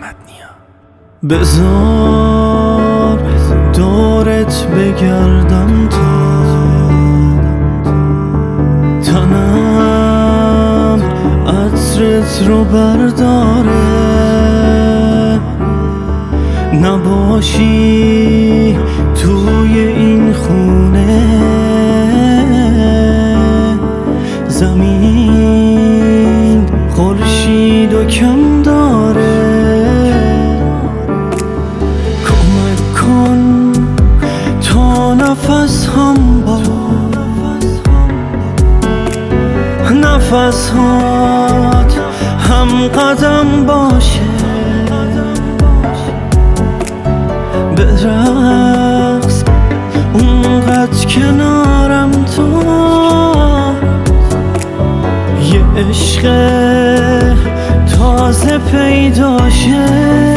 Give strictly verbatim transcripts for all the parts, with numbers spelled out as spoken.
بذار دورت بگردم تا تنم عطرت رو برداره، نباشی توی این خونه. زمین خورشید و کم داره، کمک کن تا نفس هم با نفس هات هم قدم باشه. برقص اونقدر کنارم تو، یه عشق تازه پیدا شه.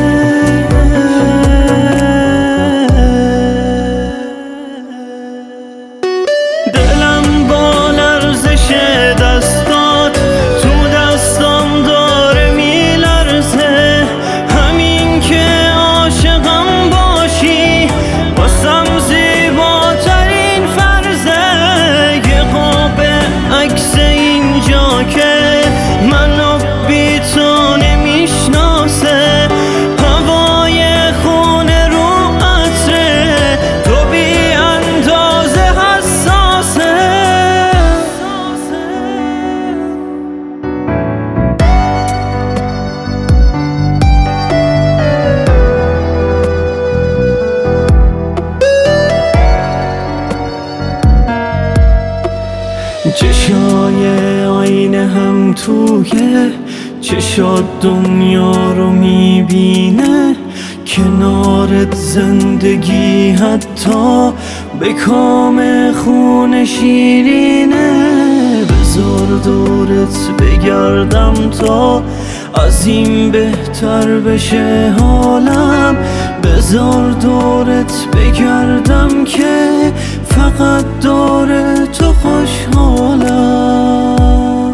دلم با لرزش دستات تو دستام داره میلرزه، همین که عاشقم باشی واسم زیباترین فرضه. یه قاب عکس اینجا که منو بی تو نمیشناسه، هوای خونه رو عطره تو بی اندازه حساسه. چشای آینه هم توی چشات دنیا رو میبینه، کنارت زندگی حتی به کام خون شیرینه. بذار دورت بگردم تا از این بهتر بشه حالم، بذار دورت بگردم که فقط دور تو خوشحالم.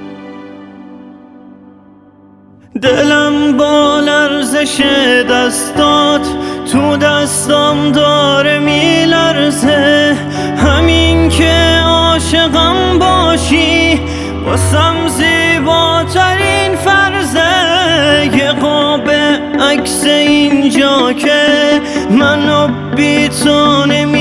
دلم با لرزش دستات تو دستام داره میلرزه، همین که عاشقم باشی واسم زیباترین فرضه. یه قاب عکس اینجا که منو بی تو نمی